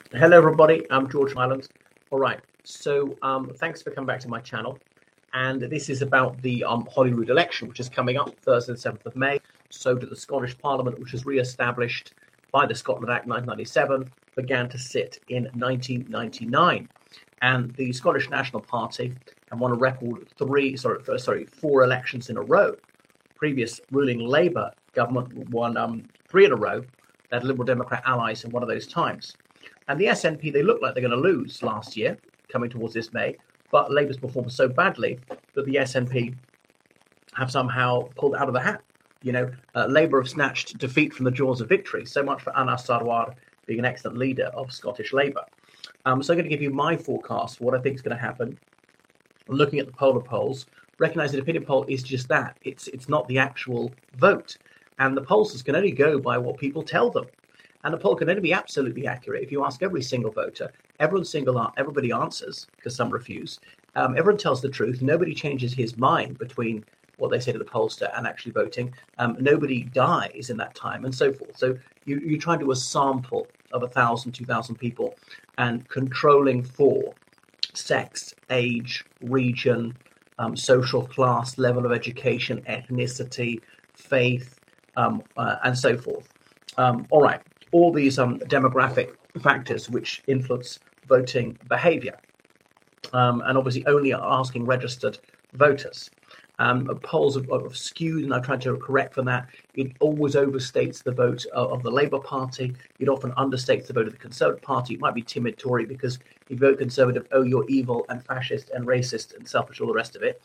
Hello, everybody. I'm George Ireland. All right. So, thanks for coming back to my channel. And this is about the Holyrood election, which is coming up Thursday, the 7th of May. So, to the Scottish Parliament, which was re-established by the Scotland Act 1997, began to sit in 1999. And the Scottish National Party have won a record four elections in a row. Previous ruling Labour government won three in a row. They had Liberal Democrat allies in one of those times. And the SNP, they look like they're going to lose last year, coming towards this May, but Labour's performed so badly that the SNP have somehow pulled out of the hat. Labour have snatched defeat from the jaws of victory. So much for Anas Sarwar being an excellent leader of Scottish Labour. So I'm going to give you my forecast for what I think is going to happen. Looking at the poll of polls, recognise that opinion poll is just that. It's not the actual vote. And the pollsters can only go by what people tell them. And the poll can only be absolutely accurate if you ask every single voter. Everybody answers, because some refuse. Everyone tells the truth. Nobody changes his mind between what they say to the pollster and actually voting. Nobody dies in that time, and so forth. So you try and do a sample of 1,000, 2,000 people, and controlling for sex, age, region, social class, level of education, ethnicity, faith, and so forth. All right. All these demographic factors which influence voting behaviour, and obviously only asking registered voters. Polls are skewed, and I tried to correct for that. It always overstates the vote of the Labour Party. It often understates the vote of the Conservative Party. It might be timid Tory because if you vote Conservative, oh, you're evil and fascist and racist and selfish, all the rest of it.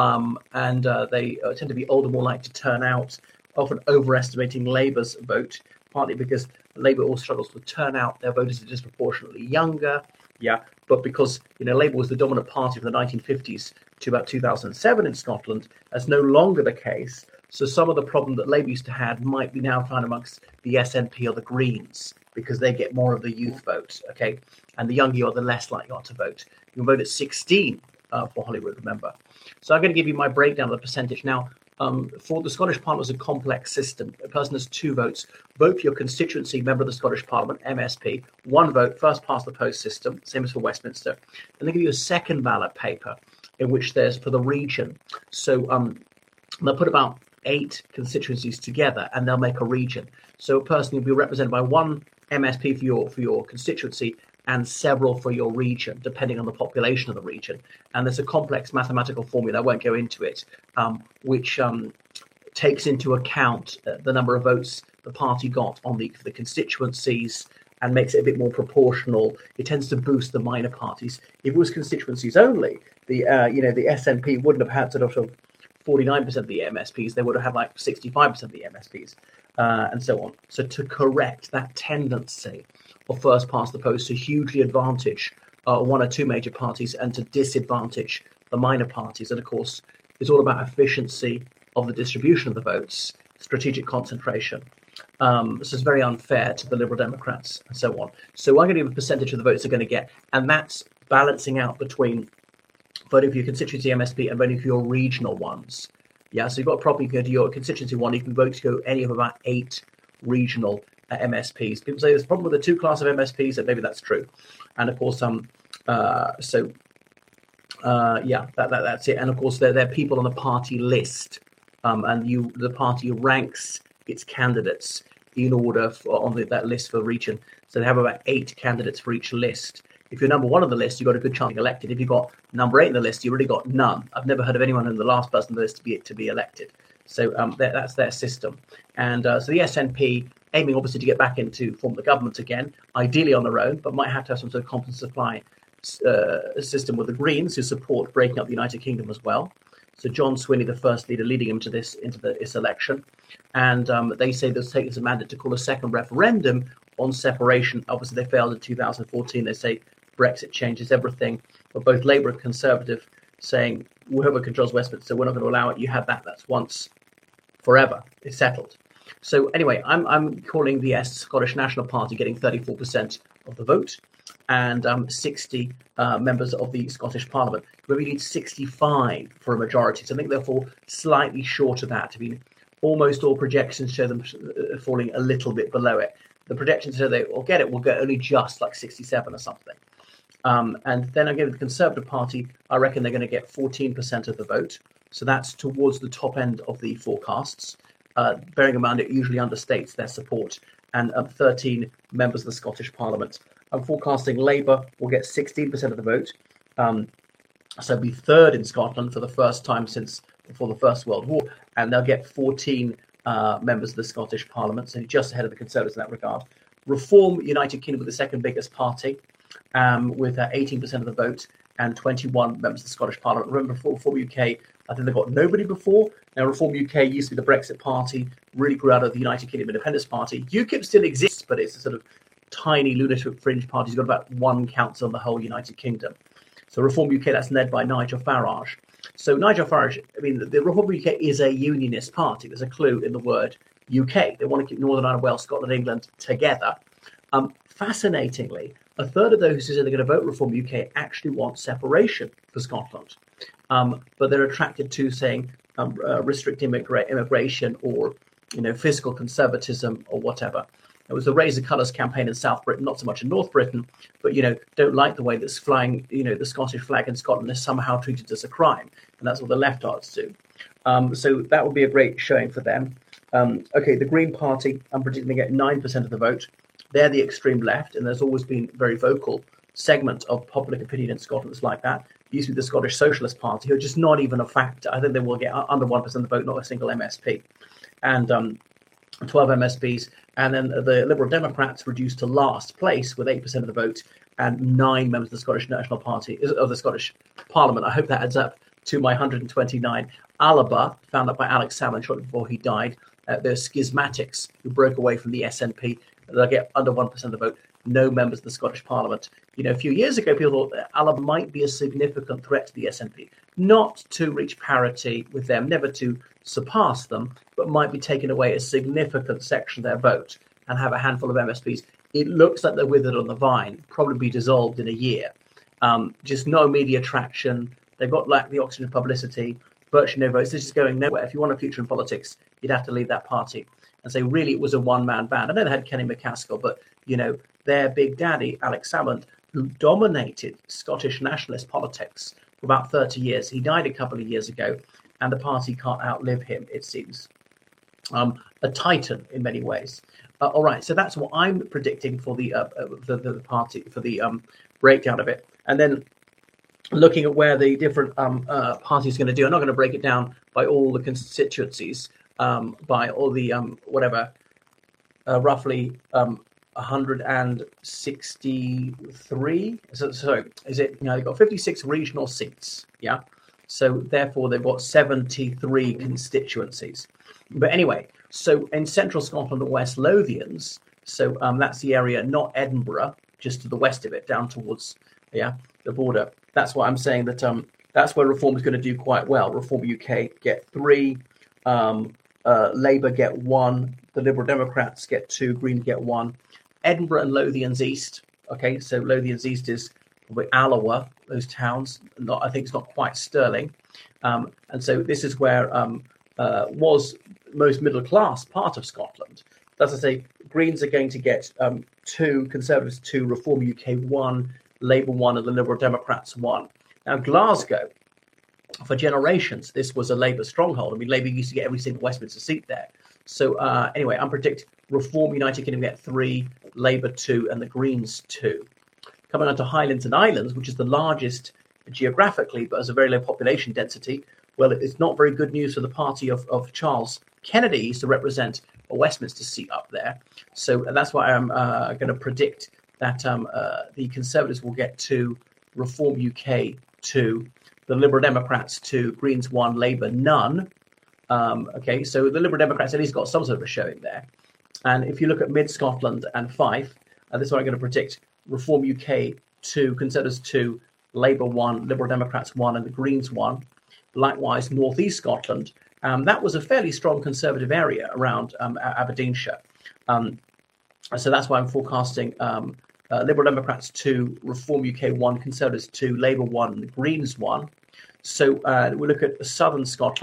They tend to be older, more likely to turn out, often overestimating Labour's vote, partly because Labour also struggles to turn out. Their voters are disproportionately younger, but because Labour was the dominant party from the 1950s to about 2007 in Scotland, that's no longer the case. So some of the problem that Labour used to have might be now found amongst the SNP or the Greens, because they get more of the youth vote, okay? And the younger you are, the less likely you are to vote. You can vote at 16 for Holyrood, remember. So I'm going to give you my breakdown of the percentage. Now, for the Scottish Parliament, it's a complex system. A person has two votes. Vote for your constituency member of the Scottish Parliament, MSP. One vote, first past the post system, same as for Westminster. And they give you a second ballot paper in which there's for the region. So they'll put about 8 constituencies together and they'll make a region. So a person will be represented by one MSP for your constituency and several for your region, depending on the population of the region. And there's a complex mathematical formula, I won't go into it, which takes into account the number of votes the party got on the constituencies and makes it a bit more proportional. It tends to boost the minor parties. If it was constituencies only, the SNP wouldn't have had sort of 49% of the MSPs. They would have had like 65% of the MSPs, and so on. So to correct that tendency of first past the post to hugely advantage one or two major parties and to disadvantage the minor parties. And of course, it's all about efficiency of the distribution of the votes, strategic concentration. This is very unfair to the Liberal Democrats and so on. So I'm going to give a percentage of the votes they're going to get, and that's balancing out between voting for your constituency MSP and voting for your regional ones. Yeah, so you've got to probably go to your constituency one. You can vote to go any of about 8 regional MSPs. People say there's a problem with the 2 class of MSPs, and maybe that's true. And of course, that's it. And of course, they're people on the party list, and the party ranks its candidates in order on that list for the region. So they have about 8 candidates for each list. If you're number 1 on the list, you've got a good chance of being elected. If you've got number 8 on the list, you've really got none. I've never heard of anyone in the last person on the list to be elected. So that's their system. And so the SNP, aiming obviously to get back into form the government again, ideally on their own, but might have to have some sort of competent supply system with the Greens, who support breaking up the United Kingdom as well. So John Swinney, the first leader, leading him to this election. And they say they'll take as a mandate to call a second referendum on separation. Obviously, they failed in 2014. They say Brexit changes everything. But both Labour and Conservative saying whoever controls Westminster, we're not going to allow it. You have that. That's once, forever. It's settled. So anyway, I'm calling the Scottish National Party getting 34% of the vote and 60 members of the Scottish Parliament. But we need 65 for a majority. So I think they'll fall slightly short of that. I mean, almost all projections show them falling a little bit below it. the projections say they will get only just like 67 or something. And then again, with the Conservative Party, I reckon they're going to get 14% of the vote. So that's towards the top end of the forecasts, bearing in mind it usually understates their support. And 13 members of the Scottish Parliament. I'm forecasting Labour will get 16% of the vote. So be third in Scotland for the first time since before the First World War. And they'll get 14 members of the Scottish Parliament, so just ahead of the Conservatives in that regard. Reform United Kingdom with the second biggest party, with 18% of the vote and 21 members of the Scottish Parliament. Remember, Reform UK, I think they got nobody before. Now, Reform UK used to be the Brexit Party, really grew out of the United Kingdom Independence Party. UKIP still exists, but it's a sort of tiny lunatic fringe party. It's got about one council in the whole United Kingdom. So Reform UK, that's led by Nigel Farage. So Nigel Farage, I mean, the Reform UK is a unionist party. There's a clue in the word UK. They want to keep Northern Ireland, Wales, Scotland, England together. Fascinatingly, a third of those who say they're going to vote Reform UK actually want separation for Scotland. But they're attracted to saying restrict immigration or, fiscal conservatism or whatever. It was the Raise the Colours campaign in South Britain, not so much in North Britain, but, don't like the way that's flying, the Scottish flag in Scotland is somehow treated as a crime. And that's what the leftards do. So that would be a great showing for them. Okay, the Green Party, I'm predicting they get 9% of the vote. They're the extreme left, and there's always been a very vocal segment of public opinion in Scotland that's like that. It used to be the Scottish Socialist Party, who are just not even a factor. I think they will get under 1% of the vote, not a single MSP. And 12 MSPs. And then the Liberal Democrats reduced to last place with 8% of the vote and 9 members of the Scottish National Party, of the Scottish Parliament. I hope that adds up to my 129. Alaba, found out by Alex Salmond shortly before he died, they're schismatics who broke away from the SNP. They'll get under 1% of the vote, no members of the Scottish Parliament. A few years ago, people thought that Alaba might be a significant threat to the SNP, not to reach parity with them, never to surpass them, but might be taking away a significant section of their vote and have a handful of MSPs. It looks like they're withered on the vine, probably be dissolved in a year. Just no media traction. They've got the oxygen of publicity, virtually no votes. This is going nowhere. If you want a future in politics, you'd have to leave that party and say, really, it was a one-man band. I know they had Kenny McCaskill, but, their big daddy, Alex Salmond, who dominated Scottish nationalist politics for about 30 years. He died a couple of years ago, and the party can't outlive him, it seems. A titan in many ways. All right, so that's what I'm predicting for the party, for the breakdown of it. And then looking at where the different parties are going to do. I'm not going to break it down by all the constituencies, by all the roughly 163. So is it? They've got 56 regional seats. Yeah. So therefore, they've got 73 constituencies. But anyway, so in central Scotland and West Lothians, so that's the area, not Edinburgh, just to the west of it, down towards the border. That's why I'm saying that that's where Reform is going to do quite well. Reform UK get 3, Labour get 1, the Liberal Democrats get 2, Greens get 1. Edinburgh and Lothians East. Okay, so Lothians East is probably Alloa, those towns. I think it's not quite Stirling. And so this is where was most middle class part of Scotland. As I say, Greens are going to get 2, Conservatives 2, Reform UK 1, Labour 1, and the Liberal Democrats 1. Now, Glasgow, for generations, this was a Labour stronghold. I mean, Labour used to get every single Westminster seat there. So anyway, I'm predicting Reform United Kingdom get 3, Labour 2, and the Greens 2. Coming on to Highlands and Islands, which is the largest geographically, but has a very low population density. Well, it's not very good news for the party of Charles Kennedy. He used to represent a Westminster seat up there. So that's why I'm going to predict that the Conservatives will get 2, Reform UK 2, the Liberal Democrats 2, Greens 1, Labour none. Okay, so the Liberal Democrats at least got some sort of a showing there. And if you look at Mid-Scotland and Fife, this is what I'm going to predict. Reform UK 2, Conservatives 2, Labour 1, Liberal Democrats 1, and the Greens 1. Likewise, North East Scotland. That was a fairly strong Conservative area around Aberdeenshire. So that's why I'm forecasting Liberal Democrats 2, Reform UK 1, Conservatives 2, Labour 1, and the Greens 1. So we look at southern Scotland.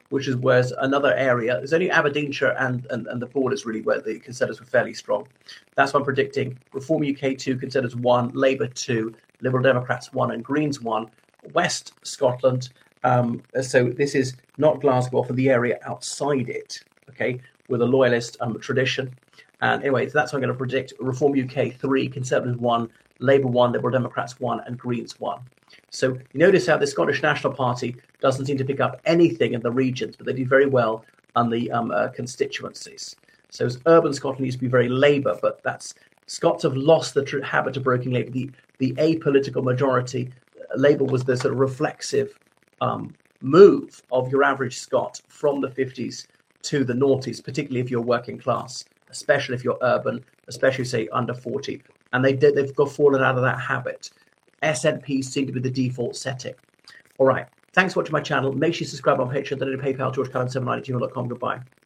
which is where's another area. There's only Aberdeenshire and the borders really where the Conservatives were fairly strong. That's what I'm predicting. Reform UK 2, Conservatives 1, Labour 2, Liberal Democrats 1, and Greens 1. West Scotland. So this is not Glasgow, often the area outside it, okay, with a loyalist tradition. And anyway, so that's what I'm going to predict. Reform UK 3, Conservatives 1, Labour 1, Liberal Democrats 1, and Greens 1. So you notice how the Scottish National Party doesn't seem to pick up anything in the regions, but they do very well on the constituencies. So urban Scotland used to be very Labour, but Scots have lost the habit of broking Labour. The apolitical majority, Labour was the sort of reflexive move of your average Scot from the 50s to the noughties, particularly if you're working class, especially if you're urban, especially say under 40. And they've fallen out of that habit. SNPs seem to be the default setting. All right. Thanks for watching my channel. Make sure you subscribe on Patreon, donate to PayPal, georgecullen79@gmail.com. Goodbye.